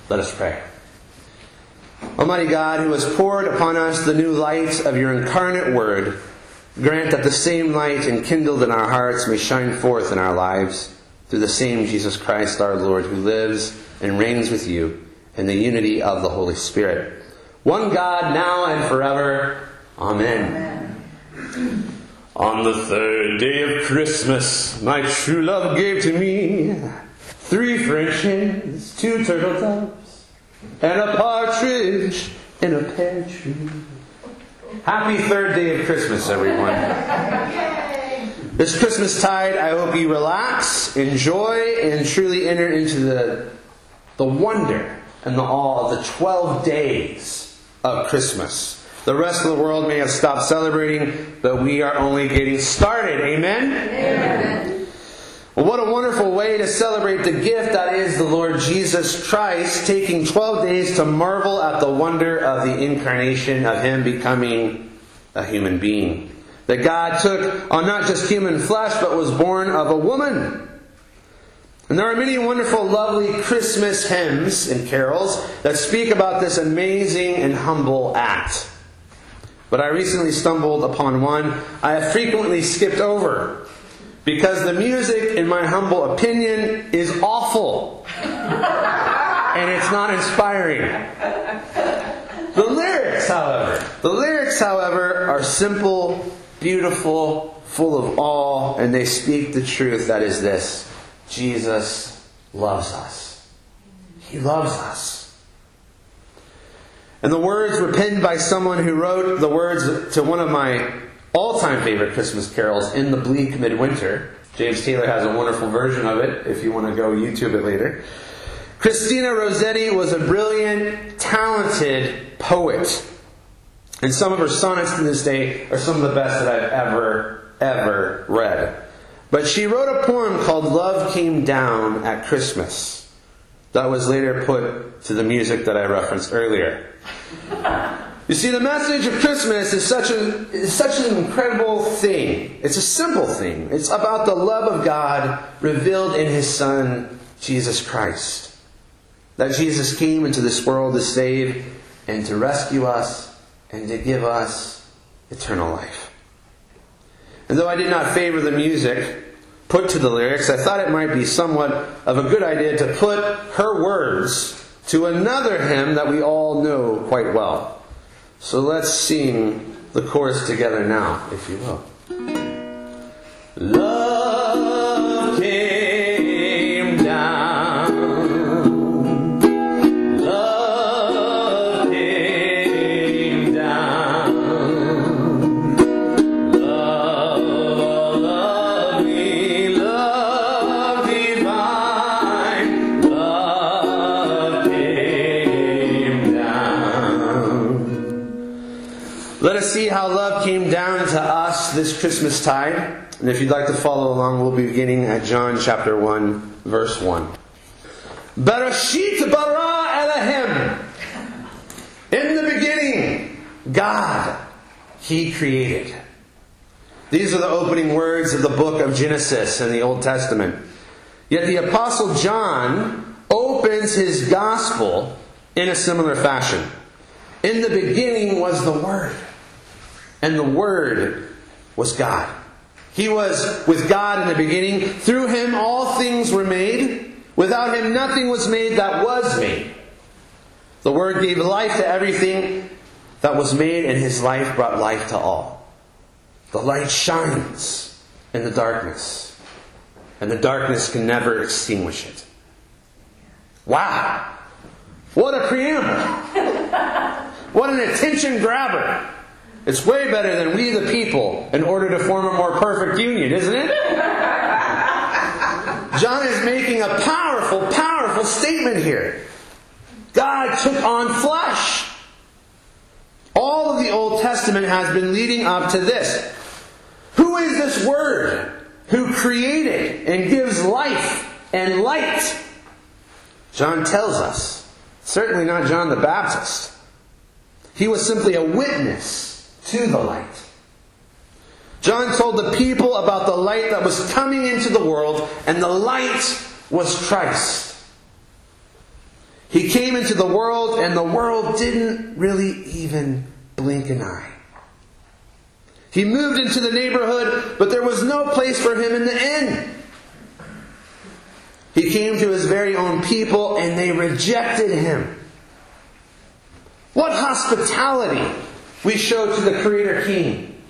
Let us pray. Almighty God, who has poured upon us the new light of your incarnate word, grant that the same light enkindled in our hearts may shine forth in our lives through the same Jesus Christ our Lord, who lives and reigns with you in the unity of the Holy Spirit, one God, now and forever. Amen. On the third day of Christmas, my true love gave to me 3 French hens, 2 turtle doves, and a partridge in a pear tree. Happy third day of Christmas, everyone. This Christmas tide, I hope you relax, enjoy, and truly enter into the wonder and the awe of the 12 days of Christmas. The rest of the world may have stopped celebrating, but we are only getting started. Amen? Amen. Well, what a wonderful way to celebrate the gift that is the Lord Jesus Christ, taking 12 days to marvel at the wonder of the incarnation of Him becoming a human being. That God took on not just human flesh, but was born of a woman. And there are many wonderful, lovely Christmas hymns and carols that speak about this amazing and humble act. But I recently stumbled upon one I have frequently skipped over, because the music, in my humble opinion, is awful. And it's not inspiring. The lyrics, however, are simple, beautiful, full of awe, and they speak the truth that is this: Jesus loves us. He loves us. And the words were penned by someone who wrote the words to one of my all-time favorite Christmas carols, In the Bleak Midwinter. James Taylor has a wonderful version of it, if you want to go YouTube it later. Christina Rossetti was a brilliant, talented poet. And some of her sonnets to this day are some of the best that I've ever read. But she wrote a poem called Love Came Down at Christmas that was later put to the music that I referenced earlier. You see, the message of Christmas is such an incredible thing. It's a simple thing. It's about the love of God revealed in His Son, Jesus Christ. That Jesus came into this world to save and to rescue us and to give us eternal life. And though I did not favor the music put to the lyrics, I thought it might be somewhat of a good idea to put her words to another hymn that we all know quite well. So let's sing the chorus together now, if you will. Love came down. Love came down. Love me, love divine. Love came down. Let us see how love came down to us this Christmas tide. And if you'd like to follow along, we'll be beginning at John chapter 1, verse 1. Bereshit bara Elohim. In the beginning, God, He created. These are the opening words of the book of Genesis in the Old Testament. Yet the Apostle John opens his gospel in a similar fashion. In the beginning was the Word, and the Word was God. He was with God in the beginning. Through Him all things were made. Without Him nothing was made that was made. The Word gave life to everything that was made, and His life brought life to all. The light shines in the darkness, and the darkness can never extinguish it. Wow! What a preamble! What an attention grabber! It's way better than we the people in order to form a more perfect union, isn't it? John is making a powerful, powerful statement here. God took on flesh. All of the Old Testament has been leading up to this. Who is this Word who created and gives life and light? John tells us. Certainly not John the Baptist. He was simply a witness to the light. John told the people about the light that was coming into the world, and the light was Christ. He came into the world, and the world didn't really even blink an eye. He moved into the neighborhood, but there was no place for him in the inn. He came to his very own people, and they rejected him. What hospitality we show to the Creator King.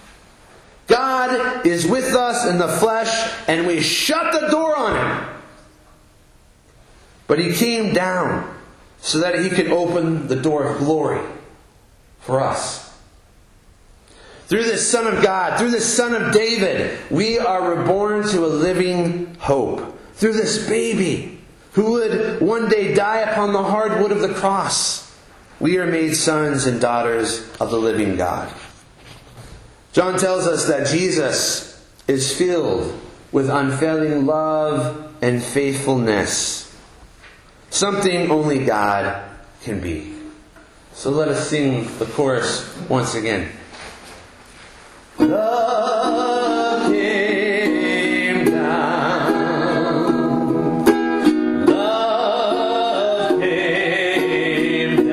God is with us in the flesh, and we shut the door on him. But he came down so that he could open the door of glory for us. Through this Son of God, through this Son of David, we are reborn to a living hope. Through this baby who would one day die upon the hard wood of the cross, we are made sons and daughters of the living God. John tells us that Jesus is filled with unfailing love and faithfulness. Something only God can be. So let us sing the chorus once again. Love came down. Love came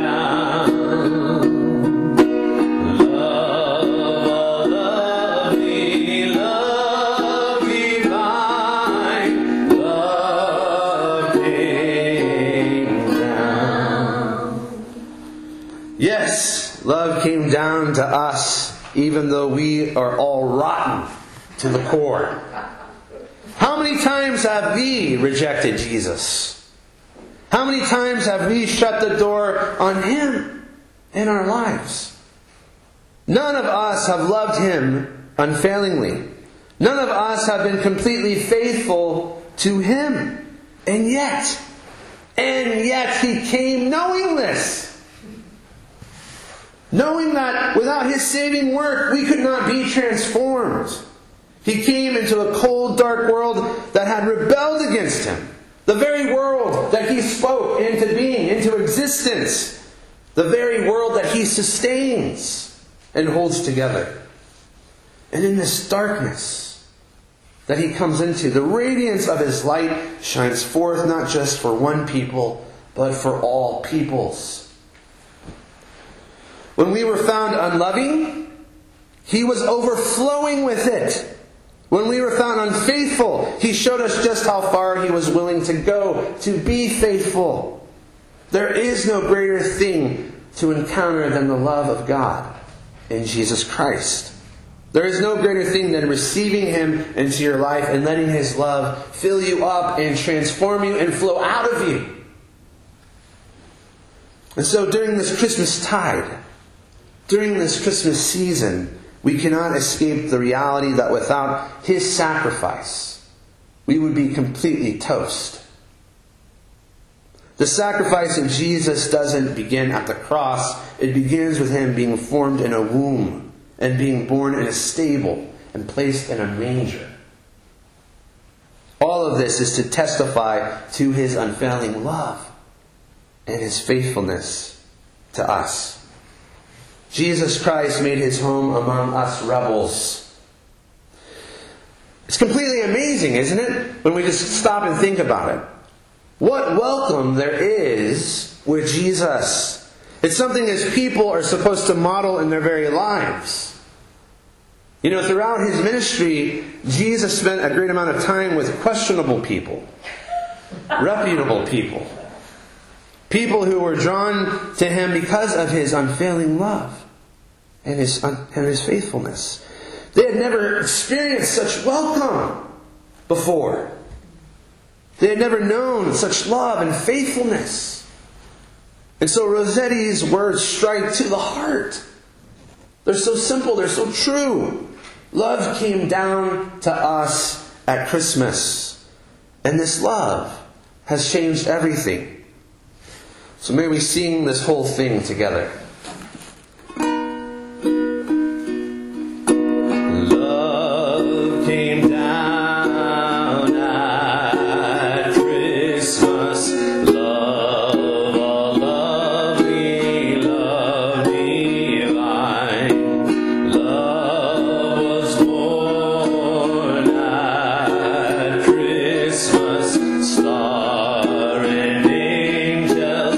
down. Love, lovely, love divine. Love came down. Yes, love came down to us, even though we are all rotten to the core. How many times have we rejected Jesus? How many times have we shut the door on Him in our lives? None of us have loved Him unfailingly. None of us have been completely faithful to Him. And yet He came knowing this. Knowing that without His saving work, we could not be transformed. He came into a cold, dark world that had rebelled against Him. The very world that He spoke into being, into existence. The very world that He sustains and holds together. And in this darkness that He comes into, the radiance of His light shines forth not just for one people, but for all peoples. When we were found unloving, He was overflowing with it. When we were found unfaithful, He showed us just how far He was willing to go to be faithful. There is no greater thing to encounter than the love of God in Jesus Christ. There is no greater thing than receiving Him into your life and letting His love fill you up and transform you and flow out of you. And so during this Christmas tide, during this Christmas season, we cannot escape the reality that without His sacrifice, we would be completely toast. The sacrifice of Jesus doesn't begin at the cross. It begins with Him being formed in a womb and being born in a stable and placed in a manger. All of this is to testify to His unfailing love and His faithfulness to us. Jesus Christ made His home among us rebels. It's completely amazing, isn't it? When we just stop and think about it. What welcome there is with Jesus. It's something His people are supposed to model in their very lives. You know, throughout His ministry, Jesus spent a great amount of time with questionable people. Reputable people. People who were drawn to Him because of His unfailing love and His faithfulness. They had never experienced such welcome before. They had never known such love and faithfulness. And so Rossetti's words strike to the heart. They're so simple, they're so true. Love came down to us at Christmas. And this love has changed everything. So may we sing this whole thing together. Love came down at Christmas. Love, all lovely, love divine. Love was born at Christmas. Star and angel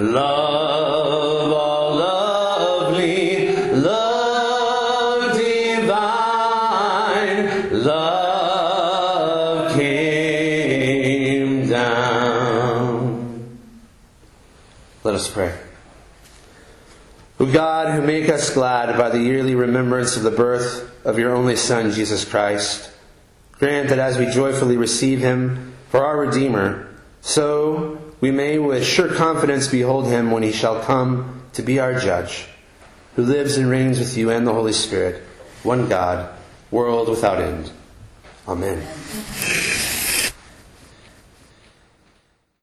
Love all lovely, love divine, love came down. Let us pray. O God, who make us glad by the yearly remembrance of the birth of your only Son, Jesus Christ, grant that as we joyfully receive him for our Redeemer, so we may with sure confidence behold him when he shall come to be our judge, who lives and reigns with you and the Holy Spirit, one God, world without end. Amen.